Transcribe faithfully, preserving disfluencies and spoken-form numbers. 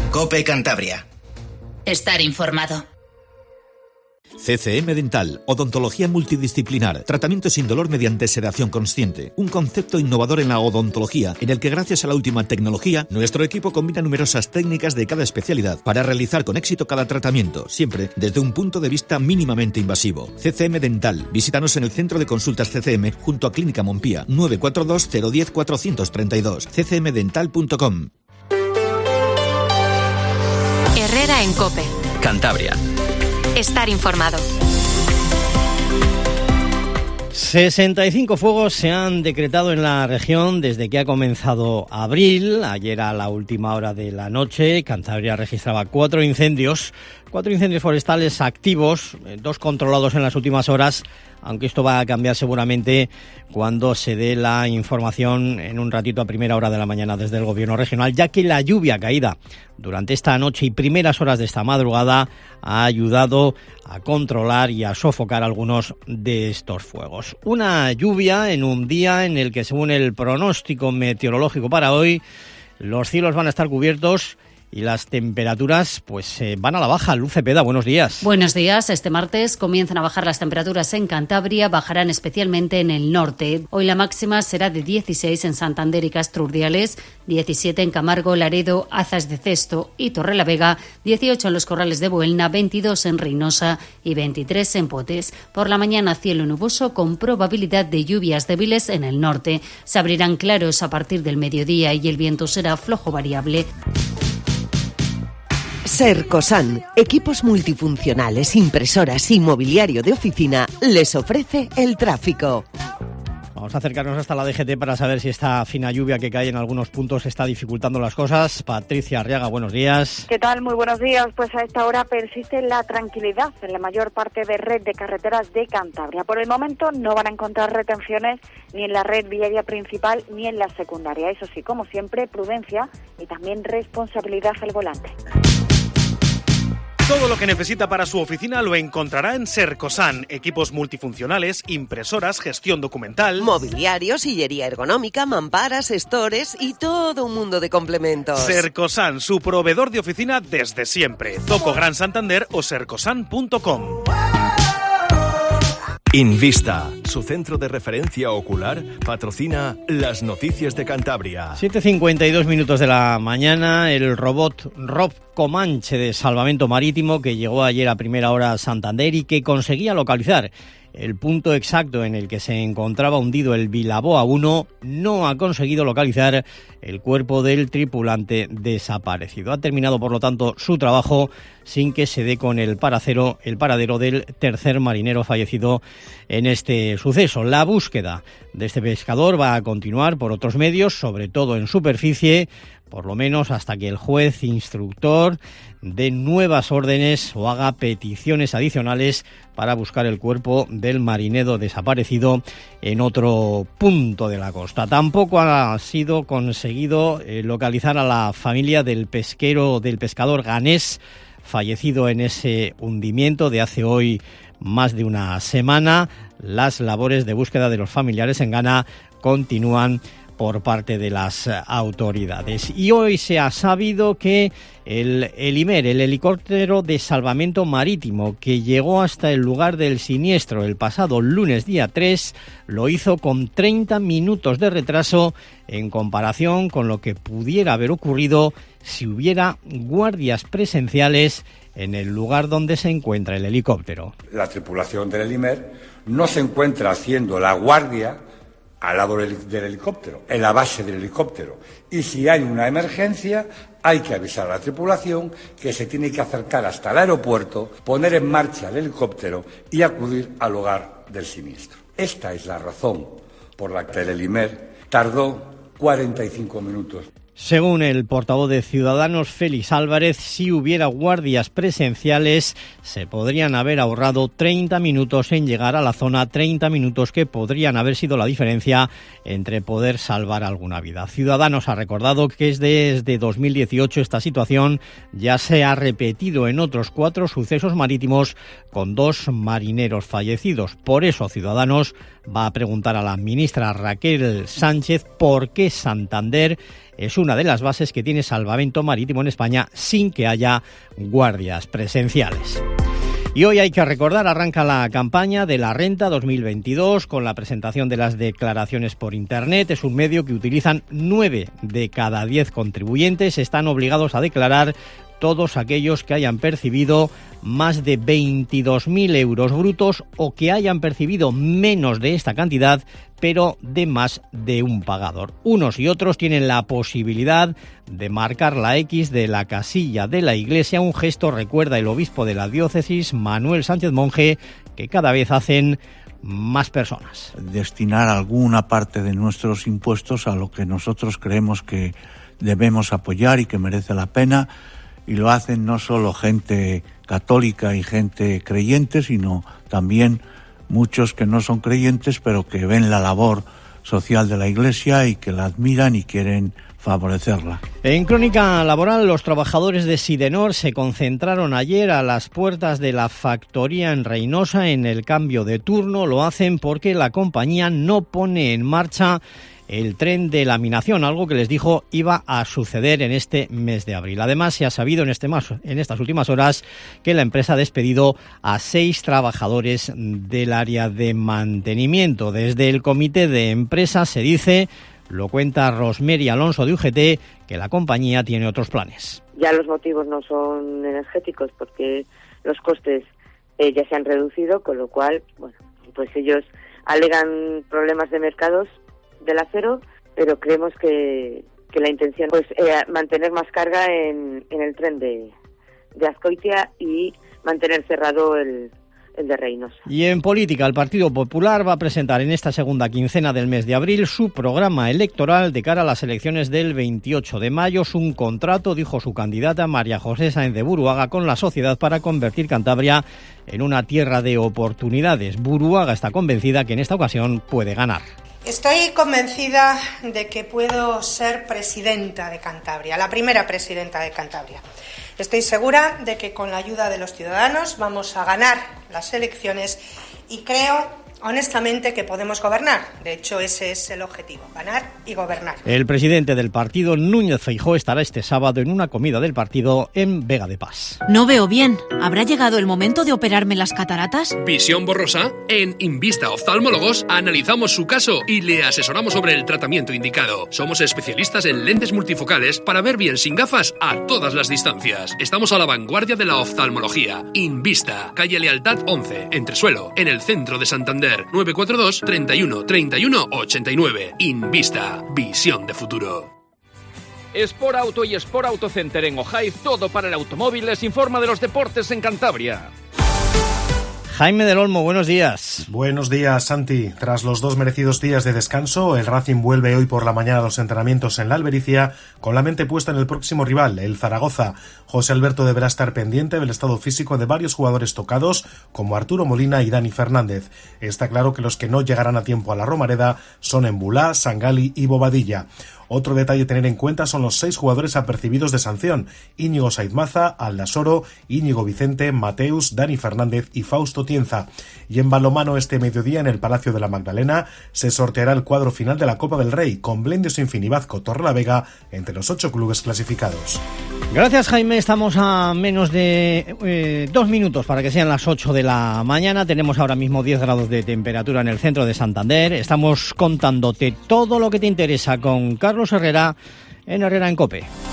COPE Cantabria. Estar informado. C C M Dental, odontología multidisciplinar, tratamiento sin dolor mediante sedación consciente. Un concepto innovador en la odontología, en el que gracias a la última tecnología, nuestro equipo combina numerosas técnicas de cada especialidad para realizar con éxito cada tratamiento, siempre desde un punto de vista mínimamente invasivo. C C M Dental, visítanos en el Centro de Consultas C C M, junto a Clínica Montpía, nueve cuatro dos cero uno cero cuatro tres dos, c c m dental punto com. Herrera en COPE. Cantabria. Estar informado. sesenta y cinco fuegos se han decretado en la región desde que ha comenzado abril. Ayer a la última hora de la noche, Cantabria registraba cuatro incendios, cuatro incendios forestales activos, dos controlados en las últimas horas, aunque esto va a cambiar seguramente cuando se dé la información en un ratito a primera hora de la mañana desde el Gobierno regional, ya que la lluvia caída durante esta noche y primeras horas de esta madrugada ha ayudado a controlar y a sofocar algunos de estos fuegos. Una lluvia en un día en el que, según el pronóstico meteorológico para hoy, los cielos van a estar cubiertos y las temperaturas pues eh, van a la baja. Luz Cepeda, buenos días. Buenos días. Este martes comienzan a bajar las temperaturas en Cantabria, bajarán especialmente en el norte. Hoy la máxima será de dieciséis en Santander y Castro Urdiales, diecisiete en Camargo, Laredo, Azas de Cesto y Torrelavega, dieciocho en los Corrales de Buelna, veintidós en Reynosa y veintitrés en Potes. Por la mañana cielo nuboso con probabilidad de lluvias débiles en el norte. Se abrirán claros a partir del mediodía y el viento será flojo variable. Sercosan, equipos multifuncionales, impresoras y mobiliario de oficina, les ofrece el tráfico. Vamos a acercarnos hasta la D G T para saber si esta fina lluvia que cae en algunos puntos está dificultando las cosas. Patricia Arriaga, buenos días. ¿Qué tal? Muy buenos días. Pues a esta hora persiste la tranquilidad en la mayor parte de red de carreteras de Cantabria. Por el momento no van a encontrar retenciones ni en la red viaria principal ni en la secundaria. Eso sí, como siempre, prudencia y también responsabilidad al volante. Todo lo que necesita para su oficina lo encontrará en Sercosan. Equipos multifuncionales, impresoras, gestión documental, mobiliario, sillería ergonómica, mamparas, stores y todo un mundo de complementos. Sercosan, su proveedor de oficina desde siempre. Zoco Gran Santander o sercosan punto com. Invista, su centro de referencia ocular, patrocina las noticias de Cantabria. siete cincuenta y dos minutos de la mañana, el robot Rob Comanche de Salvamento Marítimo, que llegó ayer a primera hora a Santander y que conseguía localizar el punto exacto en el que se encontraba hundido el Vilaboa uno, no ha conseguido localizar el cuerpo del tripulante desaparecido. Ha terminado, por lo tanto, su trabajo sin que se dé con el paradero, el paradero del tercer marinero fallecido en este suceso. La búsqueda de este pescador va a continuar por otros medios, sobre todo en superficie, por lo menos hasta que el juez instructor dé nuevas órdenes o haga peticiones adicionales para buscar el cuerpo del marinero desaparecido en otro punto de la costa. Tampoco ha sido conseguido eh, localizar a la familia del pesquero, del pescador ganés fallecido en ese hundimiento de hace hoy más de una semana. Las labores de búsqueda de los familiares en Ghana continúan por parte de las autoridades. Y hoy se ha sabido que el Elimer, el helicóptero de salvamento marítimo que llegó hasta el lugar del siniestro el pasado lunes día tres, lo hizo con treinta minutos de retraso en comparación con lo que pudiera haber ocurrido si hubiera guardias presenciales en el lugar donde se encuentra el helicóptero. La tripulación del Elimer no se encuentra haciendo la guardia al lado del, del helicóptero, en la base del helicóptero. Y si hay una emergencia, hay que avisar a la tripulación que se tiene que acercar hasta el aeropuerto, poner en marcha el helicóptero y acudir al lugar del siniestro. Esta es la razón por la que el Elimer tardó cuarenta y cinco minutos. Según el portavoz de Ciudadanos, Félix Álvarez, si hubiera guardias presenciales, se podrían haber ahorrado treinta minutos en llegar a la zona, treinta minutos que podrían haber sido la diferencia entre poder salvar alguna vida. Ciudadanos ha recordado que es desde dos mil dieciocho esta situación ya se ha repetido en otros cuatro sucesos marítimos con dos marineros fallecidos. Por eso Ciudadanos va a preguntar a la ministra Raquel Sánchez por qué Santander es una de las bases que tiene salvamento marítimo en España sin que haya guardias presenciales. Y hoy hay que recordar, arranca la campaña de la Renta dos mil veintidós con la presentación de las declaraciones por Internet. Es un medio que utilizan nueve de cada diez contribuyentes. Están obligados a declarar todos aquellos que hayan percibido más de veintidós mil euros brutos o que hayan percibido menos de esta cantidad, pero de más de un pagador. Unos y otros tienen la posibilidad de marcar la X de la casilla de la Iglesia, un gesto, recuerda el obispo de la diócesis, Manuel Sánchez Monje, que cada vez hacen más personas. Destinar alguna parte de nuestros impuestos a lo que nosotros creemos que debemos apoyar y que merece la pena, y lo hacen no solo gente católica y gente creyente, sino también muchos que no son creyentes, pero que ven la labor social de la Iglesia y que la admiran y quieren favorecerla. En Crónica Laboral, los trabajadores de Sidenor se concentraron ayer a las puertas de la factoría en Reynosa en el cambio de turno. Lo hacen porque la compañía no pone en marcha el tren de laminación, algo que les dijo iba a suceder en este mes de abril. Además, se ha sabido en, este mas, en estas últimas horas que la empresa ha despedido a seis trabajadores del área de mantenimiento. Desde el comité de empresa se dice, lo cuenta Rosemary Alonso de U G T, que la compañía tiene otros planes. Ya los motivos no son energéticos porque los costes eh, ya se han reducido, con lo cual, bueno, pues ellos alegan problemas de mercados del acero, pero creemos que, que la intención pues eh, mantener más carga en, en el tren de, de Azkoitia y mantener cerrado el, el de Reynosa. Y en política, el Partido Popular va a presentar en esta segunda quincena del mes de abril su programa electoral de cara a las elecciones del veintiocho de mayo. Es un contrato, dijo su candidata María José Sáenz de Buruaga, con la sociedad para convertir Cantabria en una tierra de oportunidades. Buruaga está convencida que en esta ocasión puede ganar. Estoy convencida de que puedo ser presidenta de Cantabria, la primera presidenta de Cantabria. Estoy segura de que con la ayuda de los ciudadanos vamos a ganar las elecciones y creo, honestamente, que podemos gobernar. De hecho, ese es el objetivo, ganar y gobernar. El presidente del partido, Núñez Feijóo, estará este sábado en una comida del partido en Vega de Pas. No veo bien. ¿Habrá llegado el momento de operarme las cataratas? Visión borrosa. En Invista Oftalmólogos analizamos su caso y le asesoramos sobre el tratamiento indicado. Somos especialistas en lentes multifocales para ver bien sin gafas a todas las distancias. Estamos a la vanguardia de la oftalmología. Invista, calle Lealtad once, Entresuelo, en el centro de Santander. nueve cuatro dos, treinta y uno, treinta y uno, ochenta y nueve. Invista, visión de futuro. Sport Auto y Sport Auto Center en Ojaiz, todo para el automóvil, les informa de los deportes en Cantabria. Jaime del Olmo, buenos días. Buenos días, Santi. Tras los dos merecidos días de descanso, el Racing vuelve hoy por la mañana a los entrenamientos en la Albericia, con la mente puesta en el próximo rival, el Zaragoza. José Alberto deberá estar pendiente del estado físico de varios jugadores tocados, como Arturo Molina y Dani Fernández. Está claro que los que no llegarán a tiempo a la Romareda son Embulá, Sangali y Bobadilla. Otro detalle a tener en cuenta son los seis jugadores apercibidos de sanción: Íñigo Saizmaza, Aldasoro, Íñigo Vicente, Mateus, Dani Fernández y Fausto Tienza. Y en balonmano, este mediodía en el Palacio de la Magdalena se sorteará el cuadro final de la Copa del Rey, con Blendio Sinfín y Bazco Torrelavega entre los ocho clubes clasificados. Gracias, Jaime. Estamos a menos de eh, dos minutos para que sean las ocho de la mañana. Tenemos ahora mismo diez grados de temperatura en el centro de Santander. Estamos contándote todo lo que te interesa con Carlos Herrera en Herrera en COPE.